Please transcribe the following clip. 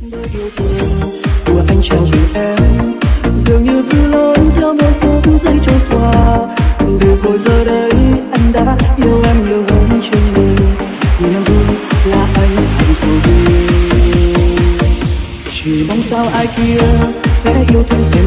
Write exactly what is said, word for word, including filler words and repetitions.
Đời yêu thương của anh chàng vì em dường như cứ lối theo mỗi phút giây trôi qua. Từ hồi giờ đây anh đã yêu em nhiều hơn trên mình. Niềm vui là anh hạnh phúc, chỉ mong sao ai kia sẽ yêu thương em.